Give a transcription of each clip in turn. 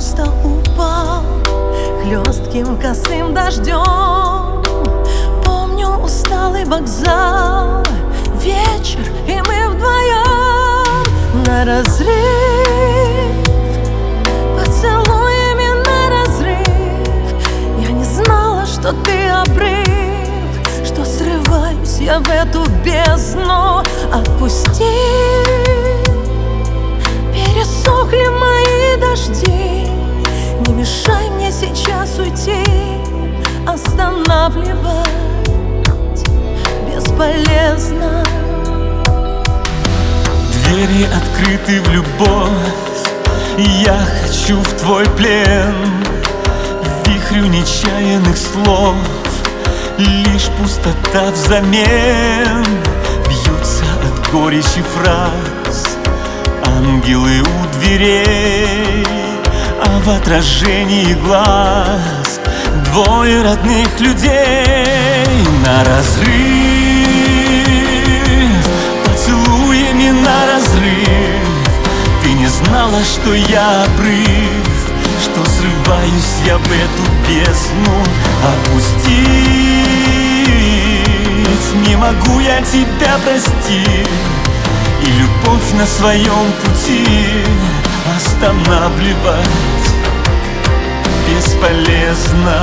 просто упал хлестким косым дождем. Помню усталый вокзал, вечер, и мы вдвоем на разрыв, поцелуями на разрыв. Я не знала, что ты обрыв, что срываюсь я в эту бездну. Отпусти, пересохли мои дожди, не мешай мне сейчас уйти. Останавливать бесполезно. Двери открыты в любовь, и я хочу в твой плен. Вихрю нечаянных слов, лишь пустота взамен. Бьются от горечи фраз ангелы у дверей, а в отражении глаз двое родных людей. На разрыв, поцелуями на разрыв. Ты не знала, что я обрыв, что срываюсь я в эту бездну. Отпустить не могу я тебя простить, и любовь на своем пути останавливать бесполезно.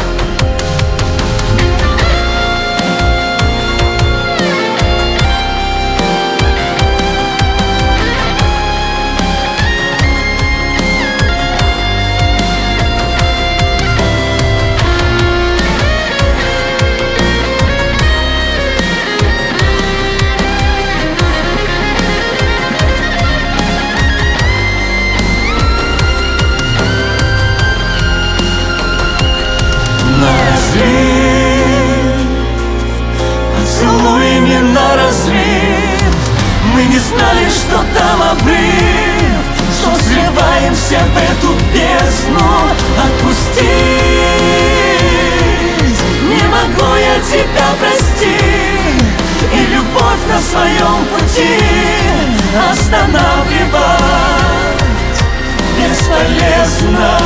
Поцелуями на разрыв. Мы не знали, что там обрыв, что срываемся в эту бездну. Отпустить не могу я тебя простить, и любовь на своем пути останавливать бесполезно.